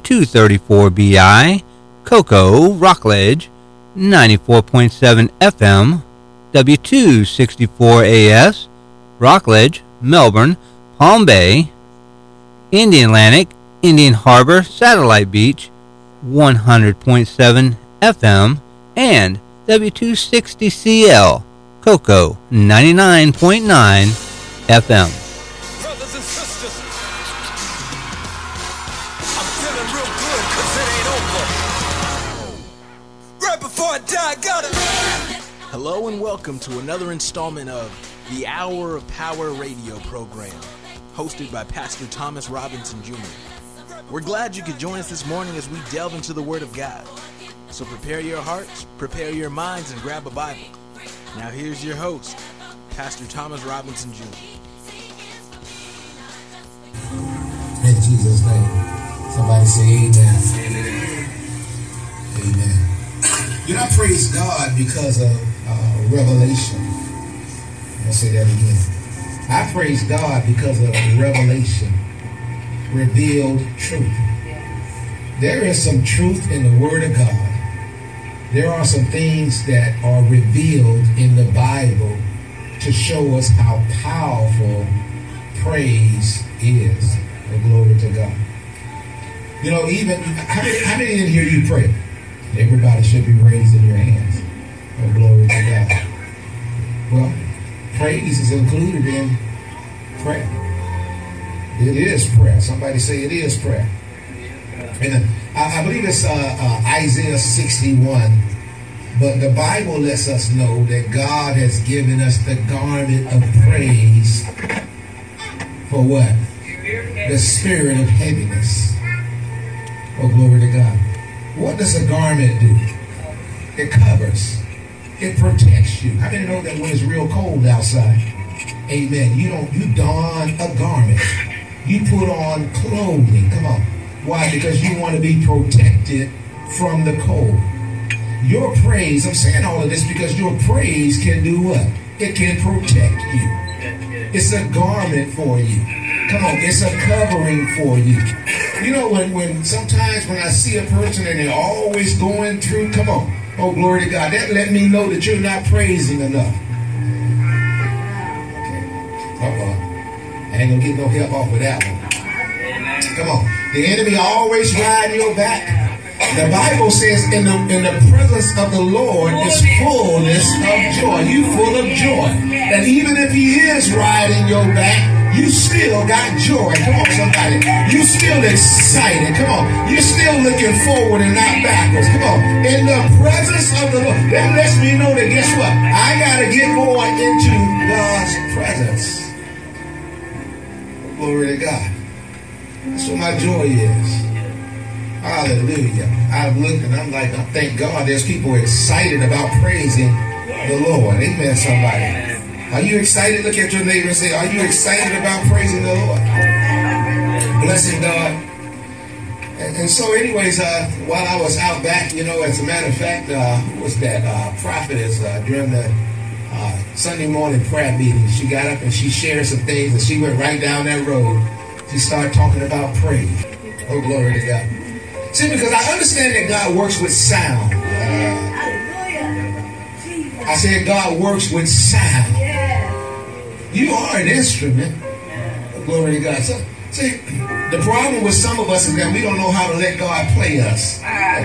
W234BI, Cocoa, Rockledge, 94.7 FM, W264AS, Rockledge, Melbourne, Palm Bay, Indian Atlantic, Indian Harbor, Satellite Beach, 100.7 FM, and W260CL, Cocoa, 99.9 FM. Brothers and sisters, I'm feeling real good 'cause it ain't over. Right before I die, I gotta live. Hello and welcome to another installment of the Hour of Power radio program, hosted by Pastor Thomas Robinson Jr. We're glad you could join us this morning as we delve into the Word of God. So prepare your hearts, prepare your minds, and grab a Bible. Now here's your host, Pastor Thomas Robinson Jr. In Jesus' name. Somebody say amen. Amen. You know, I praise God because of revelation. I'll say that again. I praise God because of revelation. Revealed truth. There is some truth in the Word of God. There are some things that are revealed in the Bible to show us how powerful praise is. Oh, glory to God. You know, even how many in here you pray? Everybody should be raising your hands. Oh, glory to God. Well, praise is included in prayer. It is prayer. Somebody say it is prayer. And I believe it's Isaiah 61. But the Bible lets us know that God has given us the garment of praise for what? The spirit of heaviness. Oh, glory to God. What does a garment do? It covers. It protects you. How many know that when it's real cold outside? Amen. You don a garment. You put on clothing. Come on. Why? Because you want to be protected from the cold. Your praise, I'm saying all of this because your praise can do what? It can protect you. It's a garment for you. Come on, it's a covering for you. You know, when sometimes when I see a person and they're always going through, come on, oh, glory to God, that let me know that you're not praising enough. Okay. I ain't gonna get no help off of that one. Come on. The enemy always ride your back. The Bible says in the presence of the Lord is fullness of joy. You full of joy. And even if he is riding your back, you still got joy. Come on, somebody. You still excited. Come on. You're still looking forward and not backwards. Come on. In the presence of the Lord. That lets me know that guess what? I got to get more into God's presence. Glory to God. That's what my joy is. Hallelujah. I look and I'm like, thank God there's people excited about praising the Lord. Amen, somebody. Are you excited? Look at your neighbor and say, are you excited about praising the Lord? Blessing God. And so anyways, while I was out back, you know, as a matter of fact, who was that? Prophetess during the Sunday morning prayer meeting. She got up and she shared some things and she went right down that road. She started talking about praise. Oh, glory to God. See, because I understand that God works with sound. I said God works with sound. You are an instrument. Oh, glory to God. So, see, the problem with some of us is that we don't know how to let God play us.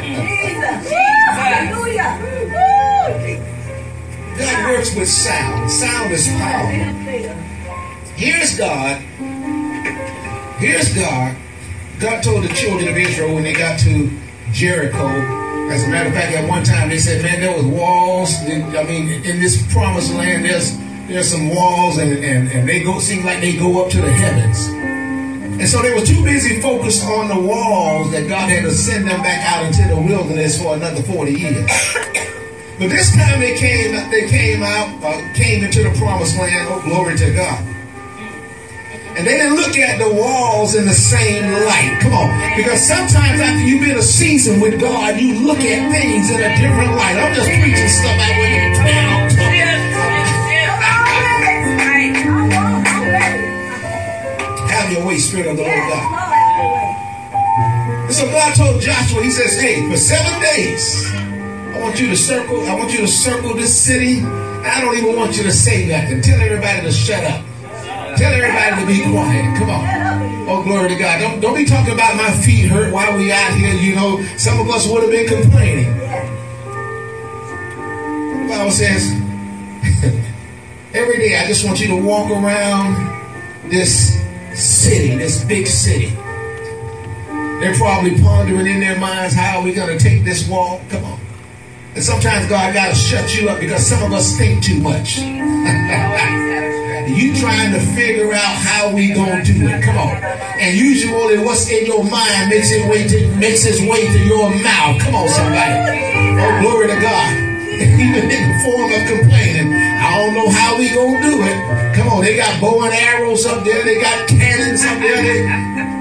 God works with sound. Sound is power. Here's God. Here's God. God told the children of Israel when they got to Jericho, as a matter of fact, at one time they said, man, there was walls. I mean, in this promised land, there's some walls, and they seem like they go up to the heavens. And so they were too busy focused on the walls that God had to send them back out into the wilderness for another 40 years. But this time they came into the promised land. Oh, glory to God. And they didn't look at the walls in the same light. Come on. Because sometimes after you've been a season with God, you look at things in a different light. I'm just preaching stuff out with you. Have your way, Spirit of the Lord God. And so God told Joshua, he says, hey, for 7 days, I want you to circle this city. I don't even want you to say nothing. Tell everybody to shut up. Tell everybody to be quiet. Come on. Oh, glory to God. Don't be talking about my feet hurt while we out here. You know, some of us would have been complaining. The Bible says, every day I just want you to walk around this city, this big city. They're probably pondering in their minds, how are we going to take this wall? Come on. And sometimes God got to shut you up because some of us think too much. You trying to figure out how we going to do it. Come on. And usually what's in your mind makes its way to your mouth. Come on, somebody. Oh, glory to God. Even in the form of complaining. I don't know how we going to do it. Come on. They got bow and arrows up there. They got cannons up there.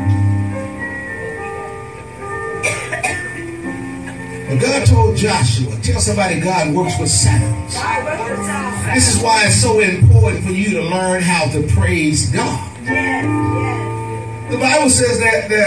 But God told Joshua, tell somebody God works with sounds. This is why it's so important for you to learn how to praise God. The Bible says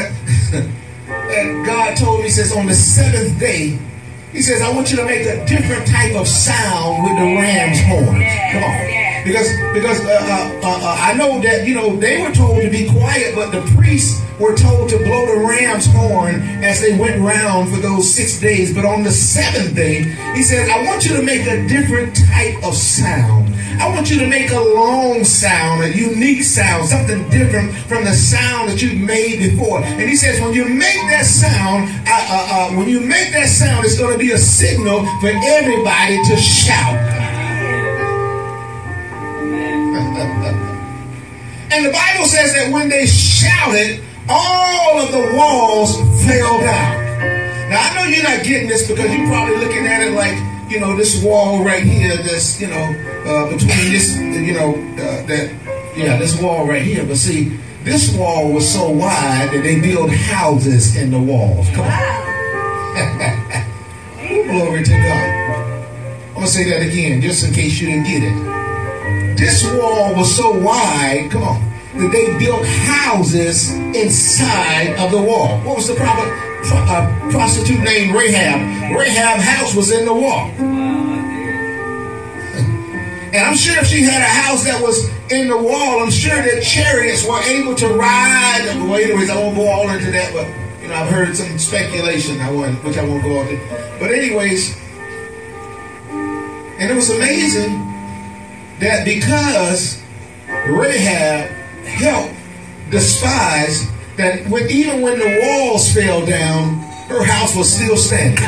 that God told me, he says, on the 7th day, he says, I want you to make a different type of sound with the ram's horns. Come on. Because I know that, you know, they were told to be quiet, but the priests were told to blow the ram's horn as they went round for those 6 days. But on the 7th day, he says, I want you to make a different type of sound. I want you to make a long sound, a unique sound, something different from the sound that you've made before. And he says, when you make that sound, it's going to be a signal for everybody to shout. And the Bible says that when they shouted, all of the walls fell down. Now, I know you're not getting this because you're probably looking at it like, you know, this wall right here, this, you know, between this, you know, this wall right here. But see, this wall was so wide that they built houses in the walls. Come on. Glory to God. I'm going to say that again, just in case you didn't get it. This wall was so wide, come on, that they built houses inside of the wall. What was the prostitute named Rahab? Rahab's house was in the wall. And I'm sure if she had a house that was in the wall, I'm sure that chariots were able to ride. Well, anyways, I won't go all into that, but, you know, I've heard some speculation, which I won't go into. But anyways, and it was amazing that because Rahab helped the spies, that even when the walls fell down, her house was still standing.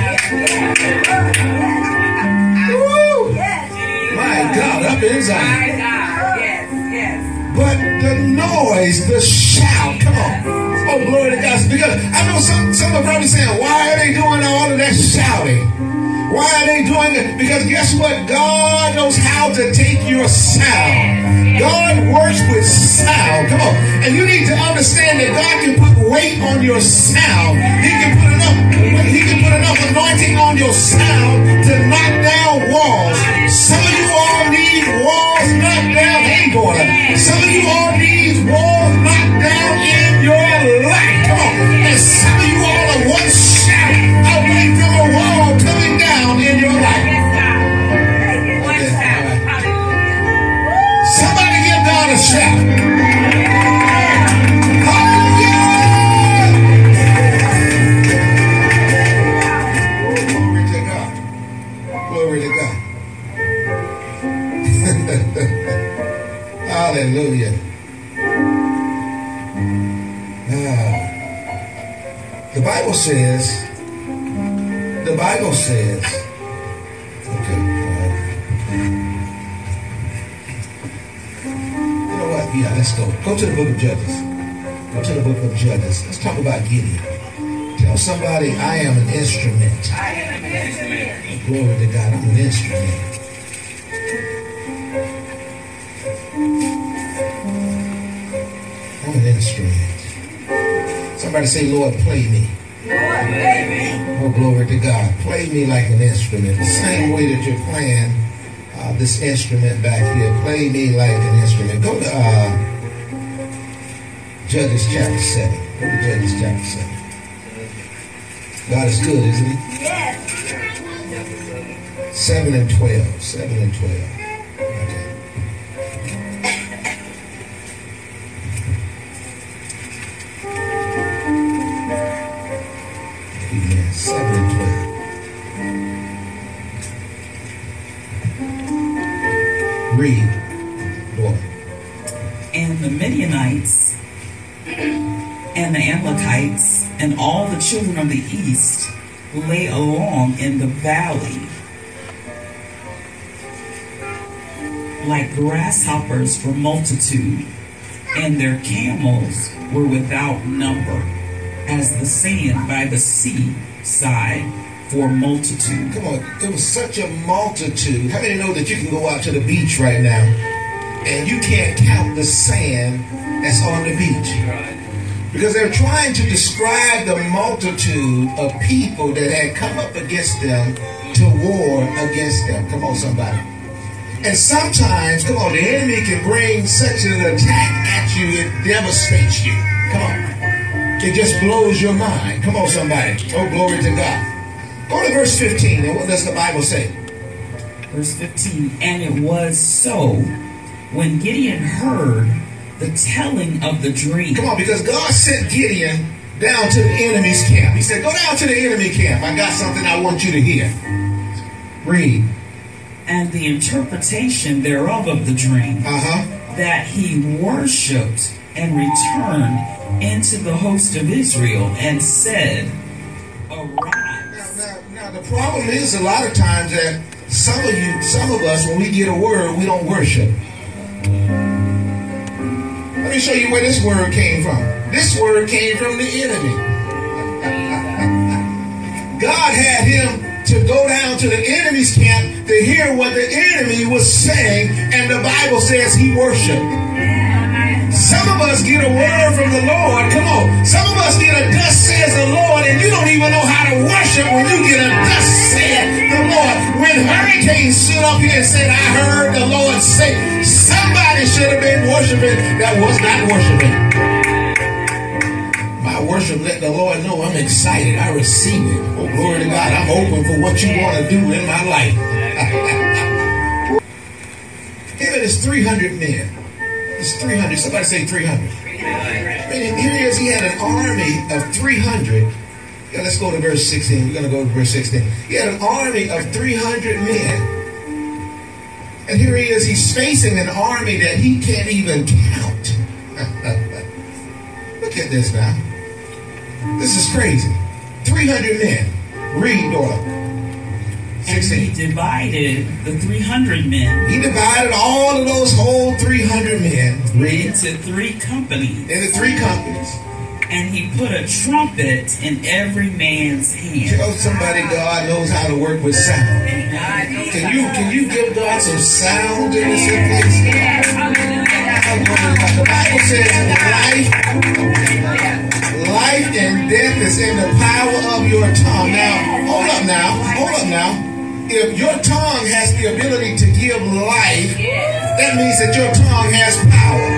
Woo! My God, up in Zion. But the noise, the shout, come on. Oh, glory to God. Because I know some are probably saying, why are they doing all of that shouting? Why are they doing it? Because guess what? God knows how to take your sound. God works with sound. Come on. And you need to understand that God can put weight on your sound. He can put enough anointing on your sound to knock down walls. Some of you all need walls knocked down. Hey, daughter. Some of you all need walls knocked down in your life. Come on. And some of you all are one shout away from a wall coming down in your life. Somebody give God a shout. Hallelujah! Glory to God. Glory to God. Hallelujah. The Bible says, okay, you know what? Yeah, let's go. Go to the book of Judges. Go to the book of Judges. Let's talk about Gideon. Tell somebody, I am an instrument. I am an instrument. Glory to God, I'm an instrument. I'm an instrument. Somebody say, Lord, play me. Lord, play me. Oh, glory to God. Play me like an instrument. The same way that you're playing this instrument back here. Play me like an instrument. Go to Judges chapter 7. Go to Judges chapter 7. God is good, isn't he? 7 and 12. 7 and 12. Okay. Amen. 7 and 12. Read, Lord. And the Midianites and the Amalekites and all the children of the east lay along in the valley like grasshoppers for multitude, and their camels were without number, as the sand by the sea side for multitude. Come on, it was such a multitude. How many know that you can go out to the beach right now and you can't count the sand that's on the beach? Because they're trying to describe the multitude of people that had come up against them to war against them. Come on, somebody. And sometimes, come on, the enemy can bring such an attack at you, it devastates you. Come on. It just blows your mind. Come on, somebody. Oh, glory to God. Go to verse 15. And what does the Bible say? Verse 15. And it was so, when Gideon heard the telling of the dream. Come on, because God sent Gideon down to the enemy's camp. He said, go down to the enemy camp. I got something I want you to hear. Read. And the interpretation thereof of the dream, that he worshipped and returned into the host of Israel and said, arise. Now the problem is a lot of times that some of us, when we get a word, we don't worship. Let me show you where this word came from. This word came from the enemy. God had him to go down to the enemy's camp to hear what the enemy was saying, and the Bible says he worshiped. Some of us get a word from the Lord. Come on. Some of us get a thus says the Lord, and you don't even know how to worship when you get a thus said the Lord. When Hurricane stood up here and said, I heard the Lord say, somebody should have been worshiping that was not worshiping. My worship let the Lord know I'm excited. I receive it. Oh, glory to God. I'm open for what you want to do in my life. Here it is 300 men. It's 300. Somebody say 300. And here he is. He had an army of 300. Yeah, let's go to verse 16. We're going to go to verse 16. He had an army of 300 men. And here he is. He's facing an army that he can't even count. Look at this now. This is crazy. 300 men. Read, daughter. 16. And he divided the 300 men. He divided all of those whole 300 men. Read. Into 3 companies. Into 3 companies. And he put a trumpet in every man's hand. Tell somebody God knows how to work with sound. Can you give God some sound in this place? The Bible says life and death is in the power of your tongue. Now, hold up now. If your tongue has the ability to give life, that means that your tongue has power.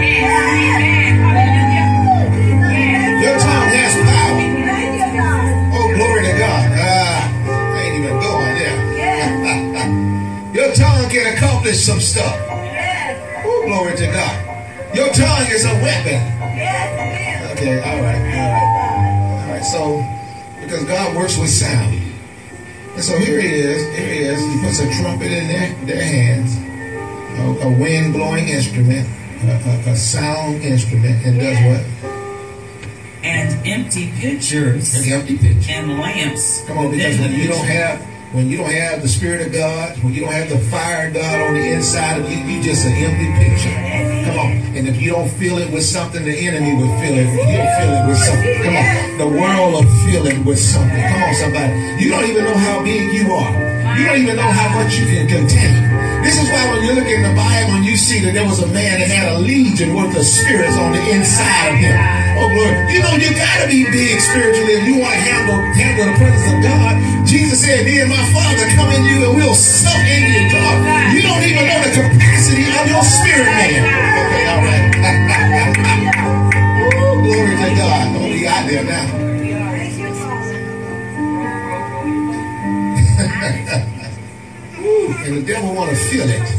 Your tongue has power. Oh, glory to God. I ain't even going there. Your tongue can accomplish some stuff. Oh, glory to God. Your tongue is a weapon. Okay, all right. So, because God works with sound. And so here he is. He puts a trumpet in their hands, a wind-blowing instrument, a sound instrument, and does what? And empty pitchers. And lamps. Come on, because when you don't have the Spirit of God, when you don't have the fire of God on the inside of you, you just an empty picture. Come on. And if you don't fill it with something, the enemy will fill it. He'll fill it with something. Come on. The world will fill it with something. Come on, somebody. You don't even know how big you are. You don't even know how much you can contain. This is why when you look in the Bible and you see that there was a man that had a legion worth of spirits on the inside of him. Oh, Lord. You know, you got to be big spiritually if you want to handle the presence of God. Jesus said, me and my Father come in you and we'll suck in you, God. You don't even know the capacity of your spirit, man. Okay, all right. Ooh, glory to God. Oh, he out there now. Woo, and the devil want to feel it.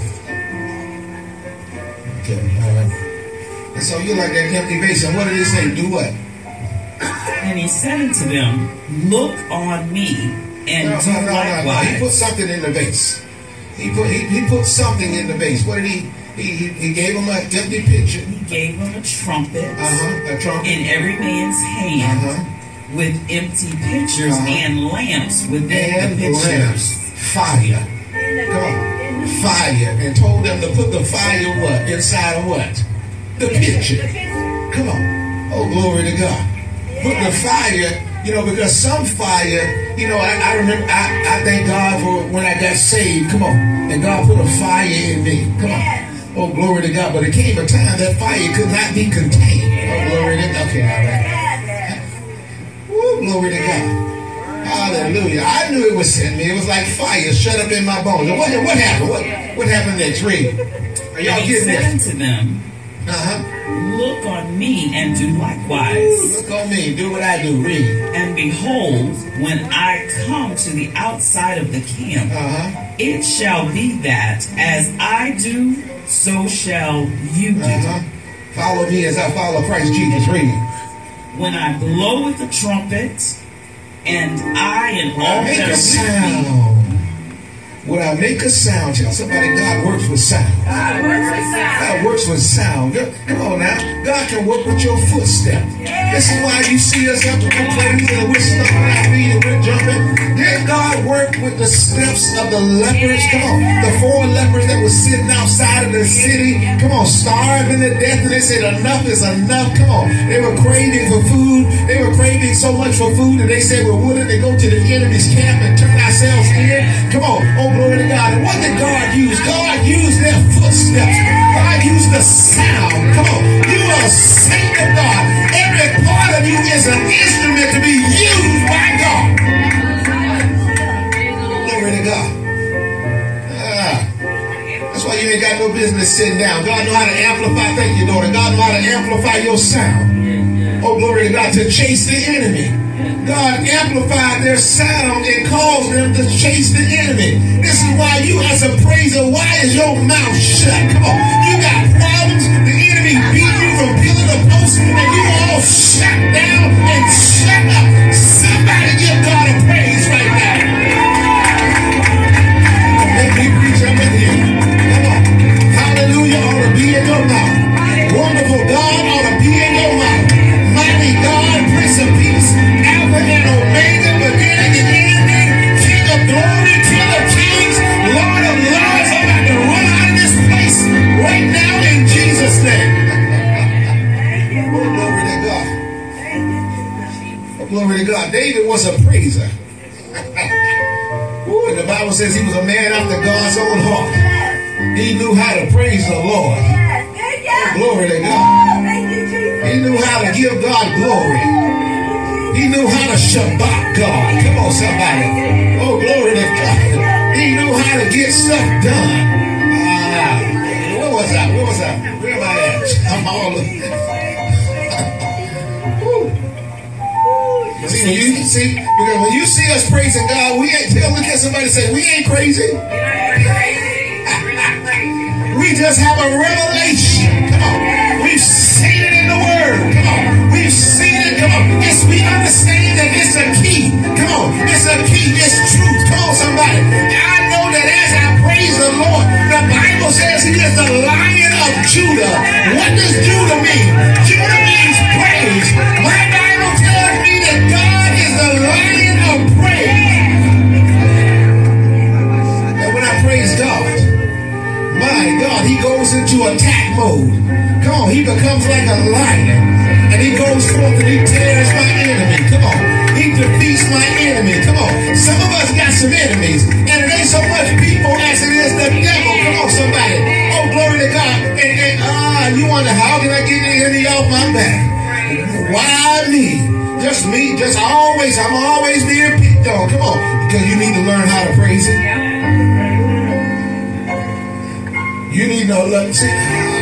Okay, all right. And so you're like that empty vase. And what did he say? Do what? And he said unto them, look on me and do likewise. He put something in the vase. He put something in the vase. What did he gave him an empty pitcher. He gave him a trumpet. A trumpet. In every man's hand. With empty pitchers and lamps within the pitchers. Fire. Come on. Fire. And told them to put the fire what? Inside of what? The pitcher. Come on. Oh, glory to God. Put the fire, because some fire, I remember, I thank God for when I got saved. Come on. And God put a fire in me. Come on. Oh, glory to God. But it came a time that fire could not be contained. Oh, glory to God. Okay, all right. Woo, glory to God. Hallelujah. I knew it was in me. It was like fire shut up in my bones. And what happened? What happened next? Read. Are y'all getting this? To them, look on me and do likewise. Look on me. Do what I do. Read. And behold, when I come to the outside of the camp, it shall be that as I do, so shall you do. Follow me as I follow Christ Jesus. Read. When I blow with the trumpet, and I and all that are with me. When I make a sound, tell somebody God works with sound. God works with sound. Come on now. God can work with your footstep. This is why you see us up to the praise and we're stomping our feet and we're jumping. Did God work with the steps of the lepers? Come on. The 4 lepers that were sitting outside of the city. Come on. Starving to death. And they said enough is enough. Come on. They were craving for food. They were craving so much for food that they said we're willing to go to the enemy's camp and turn ourselves in. Come on. Oh, glory to God. And what did God use? God used their footsteps. God used the sound. Come on. You are a saint of God. Every part of you is an instrument to be used by God. Glory to God. That's why you ain't got no business sitting down. God know how to amplify. Thank you, daughter. God know how to amplify your sound. Oh, glory to God. To chase the enemy. God amplified their sound and caused them to chase the enemy. This is why you as a praiser, why is your mouth shut? Come on. You got problems. The enemy beat you from pillar to post and you all shut down and shut up. Somebody give God a praise right now. Let me preach up in here. Come on. Hallelujah ought to be in your mouth. Wonderful God ought to be in your mouth. Mighty God, Prince of Peace, Alpha and Omega, beginning and ending, King of glory, King of kings, Lord of lords. I'm about to run out of this place right now in Jesus' name. Oh, glory to God. Oh, glory to God. David was a praiser. Ooh, and the Bible says he was a man after God's own heart. He knew how to praise the Lord. Oh, glory to God. He knew how to give God glory. He knew how to Shabbat God. Come on, somebody. Oh, glory to God. He knew how to get stuff done. Where was I? Where am I at? I'm all See, because when you see us praising God, we ain't, look at somebody say, we ain't crazy. We just have a revelation. Come on. We've seen it in the Word. Come on. We've seen it. Come on. Yes, we understand that it's a key. Come on. It's a key. It's truth. Come on, somebody. I know that as I praise the Lord, the Bible says he is the Lion of Judah. What does Judah mean? Judah means praise. My Bible tells me that God is the Lion of praise. And when I praise God, my God, he goes into attack mode. Come on, he becomes like a lion. And he goes forth and he tears my enemy. Come on. He defeats my enemy. Come on. Some of us got some enemies. And it ain't so much people as it is the devil. Come on, somebody. Oh, glory to God. And you wonder, how can I get the enemy off my back? Why me? Just me. I'm always being picked on. Come on. Because you need to learn how to praise him. You need no love. See,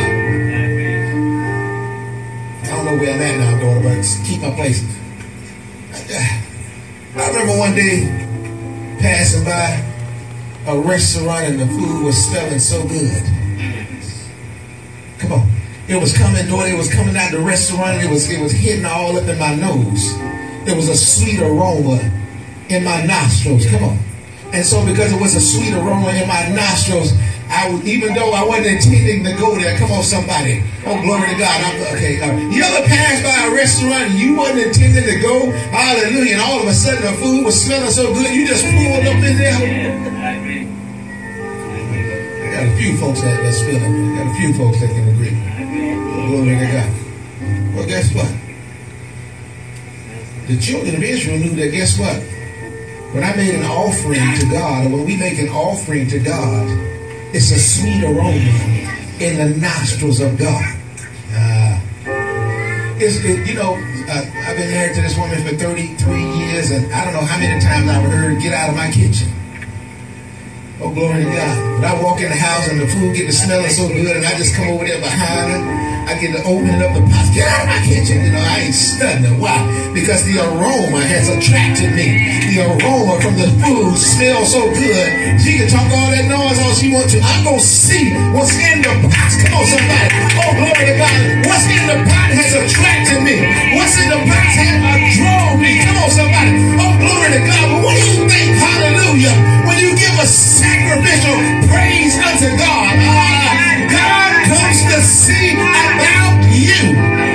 I don't know where I'm at now, daughter, but keep my place. I remember one day passing by, a restaurant and the food was smelling so good. Come on. It was coming out the restaurant and it was hitting all up in my nose. There was a sweet aroma in my nostrils. Come on. And so because it was a sweet aroma in my nostrils, even though I wasn't intending to go there, come on somebody. Oh, glory to God. You ever passed by a restaurant and you wasn't intending to go? Hallelujah. And all of a sudden the food was smelling so good, you just pulled up in there. I got a few folks that's feeling it. I got a few folks that can agree. Glory to God. Well, guess what? The children of Israel knew that, guess what? When I made an offering to God, or when we make an offering to God, it's a sweet aroma in the nostrils of God. I've been married to this woman for 33 years, and I don't know how many times I've heard her get out of my kitchen. Oh, glory to God. When I walk in the house and the food get to smelling so good, and I just come over there behind her, I get to opening up the pots. Get out of my kitchen. I ain't studying. Why? Because the aroma has attracted me. The aroma from the food smells so good. She can talk all that noise all she wants to. I'm going to see what's in the pots. Come on, somebody. Oh, glory to God. What's in the pot has attracted me. What's in the pots has drawn me. Come on, somebody. Oh, glory to God. But what do you think? Hallelujah. When you give a sacrificial praise unto God, God comes to see about you.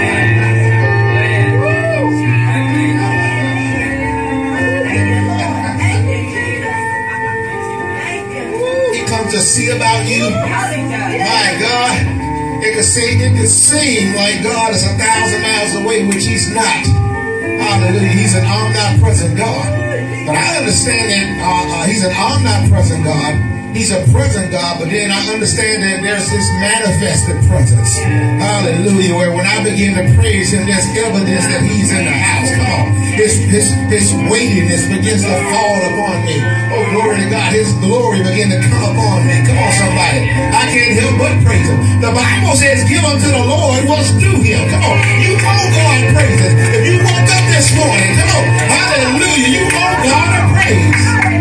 He comes to see about you. My God, it could seem like God is 1,000 miles away, which He's not. Hallelujah. He's an omnipresent God. But I understand that He's an omnipresent God. He's a present God, but then I understand that there's this manifested presence. Hallelujah. Where when I begin to praise Him, there's evidence that He's in the house. Come on. His weightiness begins to fall upon me. Oh, glory to God. His glory begins to come upon me. Come on, somebody. I can't help but praise Him. The Bible says, give unto the Lord what's due Him. Come on. You owe God praises. If you woke up this morning, come on. Hallelujah. You owe God a praise.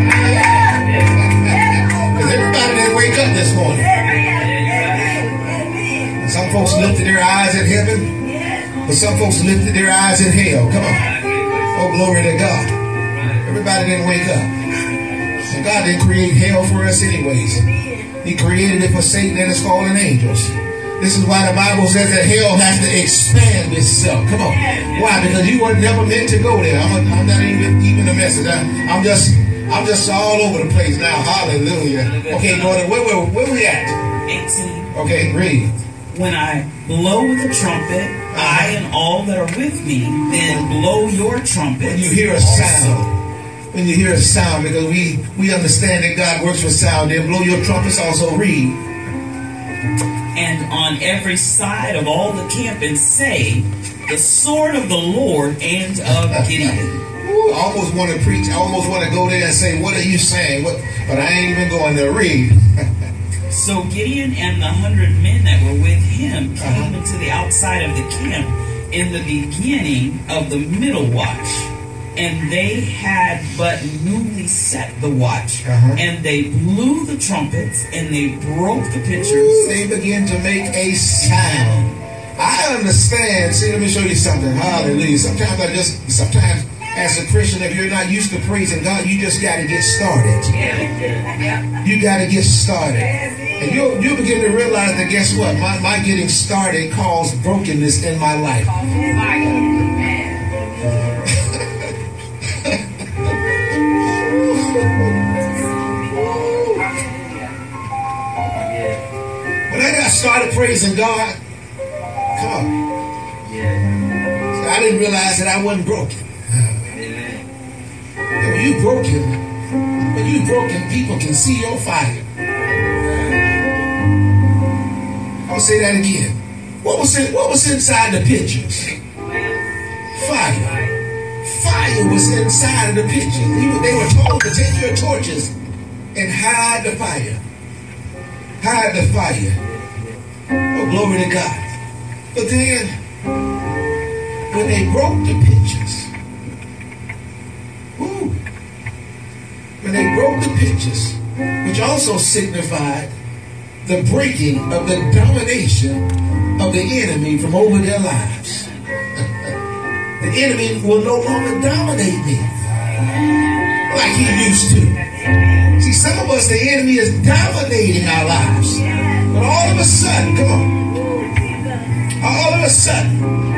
Everybody didn't wake up this morning. Some folks lifted their eyes in heaven, but some folks lifted their eyes in hell. Come on. Oh, glory to God. Everybody didn't wake up. And God didn't create hell for us anyways. He created it for Satan and his fallen angels. This is why the Bible says that hell has to expand itself. Come on. Why? Because you were never meant to go there. I'm not even the message. I'm just all over the place now. Hallelujah. Okay, daughter, where we at? 18. Okay, read. When I blow the trumpet, I and all that are with me, then blow your trumpet. When you hear a sound, because we understand that God works with sound, then blow your trumpets also. Read. And on every side of all the camp, and say, the sword of the Lord and of Gideon. I almost want to preach. I almost want to go there and say, what are you saying? But I ain't even going to read. So Gideon and the 100 men that were with him came into the outside of the camp in the beginning of the middle watch. And they had but newly set the watch. And they blew the trumpets and they broke the pitchers. They began to make a sound. I understand. See, let me show you something. Hallelujah. Sometimes as a Christian, if you're not used to praising God, you just got to get started. You got to get started. And you'll begin to realize that, guess what? My getting started caused brokenness in my life. When I got started praising God, come on. I didn't realize that I wasn't broken. When you broken, people can see your fire. I'll say that again. What was inside the pictures? Fire. Fire was inside of the pictures. They were told to take your torches and hide the fire. Hide the fire. Oh, glory to God. But then, when they broke the pictures, when they broke the pictures, which also signified the breaking of the domination of the enemy from over their lives. The enemy will no longer dominate me like he used to. See, some of us, the enemy is dominating our lives. But all of a sudden, come on, all of a sudden,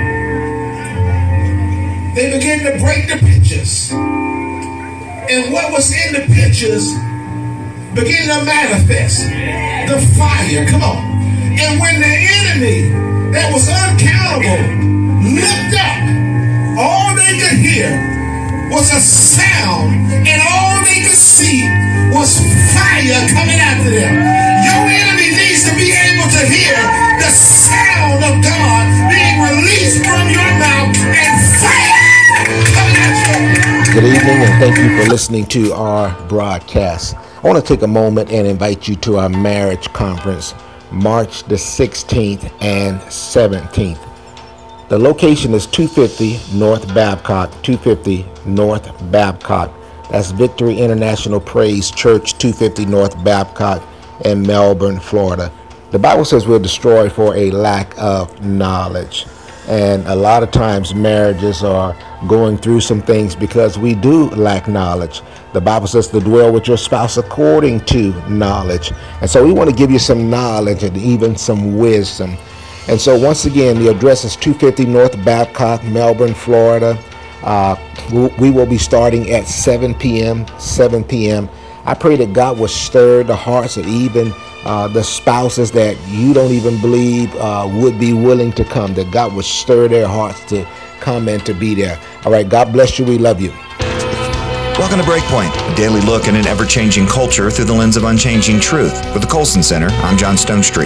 they begin to break the pictures. And what was in the pictures begin to manifest. The fire, come on. And when the enemy that was uncountable looked up, all they could hear was a sound, and all they could see was fire coming after them. Your enemy needs to be able to hear the sound of God being released from your mouth and fire coming at you. Good evening, and thank you for listening to our broadcast. I want to take a moment and invite you to our marriage conference, March the 16th and 17th. The location is 250 North Babcock, 250 North Babcock. That's Victory International Praise Church, 250 North Babcock in Melbourne, Florida. The Bible says we're destroyed for a lack of knowledge. And a lot of times marriages are going through some things because we do lack knowledge. The Bible says to dwell with your spouse according to knowledge. And so we want to give you some knowledge and even some wisdom. And so once again, the address is 250 North Babcock, Melbourne, Florida. We will be starting at 7 p.m. I pray that God will stir the hearts of even the spouses that you don't even believe would be willing to come, that God would stir their hearts to come and to be there. All right, God bless you. We love you. Welcome to Breakpoint, a daily look at an ever-changing culture through the lens of unchanging truth. With the Colson Center, I'm John Stonestreet.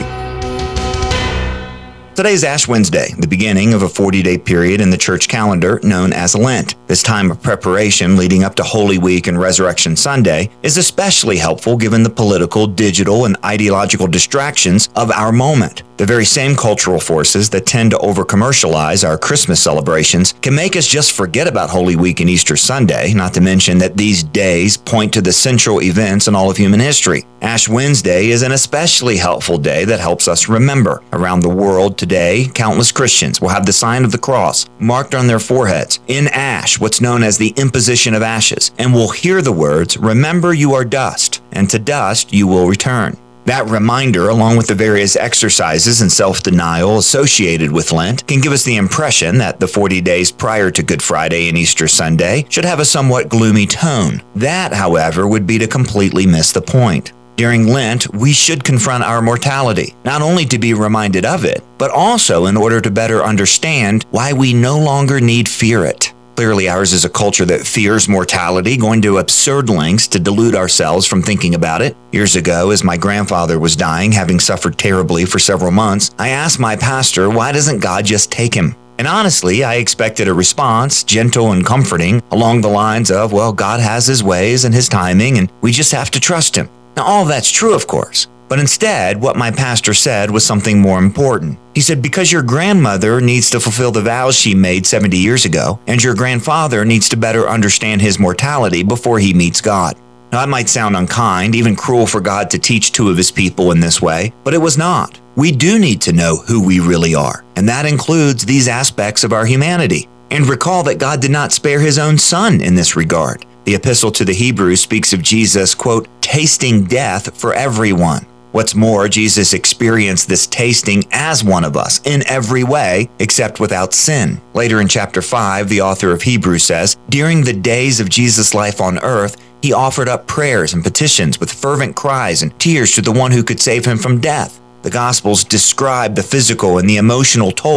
Today is Ash Wednesday, the beginning of a 40-day period in the church calendar known as Lent. This time of preparation leading up to Holy Week and Resurrection Sunday is especially helpful given the political, digital, and ideological distractions of our moment. The very same cultural forces that tend to over-commercialize our Christmas celebrations can make us just forget about Holy Week and Easter Sunday, not to mention that these days point to the central events in all of human history. Ash Wednesday is an especially helpful day that helps us remember. Around the world today, countless Christians will have the sign of the cross marked on their foreheads in ash, what's known as the imposition of ashes, and will hear the words, "Remember you are dust, and to dust you will return." That reminder, along with the various exercises and self-denial associated with Lent, can give us the impression that the 40 days prior to Good Friday and Easter Sunday should have a somewhat gloomy tone. That, however, would be to completely miss the point. During Lent, we should confront our mortality, not only to be reminded of it, but also in order to better understand why we no longer need fear it. Clearly, ours is a culture that fears mortality, going to absurd lengths to delude ourselves from thinking about it. Years ago, as my grandfather was dying, having suffered terribly for several months, I asked my pastor, why doesn't God just take him? And honestly, I expected a response, gentle and comforting, along the lines of, well, God has his ways and his timing, and we just have to trust him. Now, all that's true, of course. But instead, what my pastor said was something more important. He said, because your grandmother needs to fulfill the vows she made 70 years ago, and your grandfather needs to better understand his mortality before he meets God. Now, that might sound unkind, even cruel for God to teach two of his people in this way, but it was not. We do need to know who we really are, and that includes these aspects of our humanity. And recall that God did not spare his own son in this regard. The epistle to the Hebrews speaks of Jesus, quote, tasting death for everyone. What's more, Jesus experienced this tasting as one of us in every way except without sin. Later in chapter 5, the author of Hebrews says, during the days of Jesus' life on earth, he offered up prayers and petitions with fervent cries and tears to the one who could save him from death. The Gospels describe the physical and the emotional toll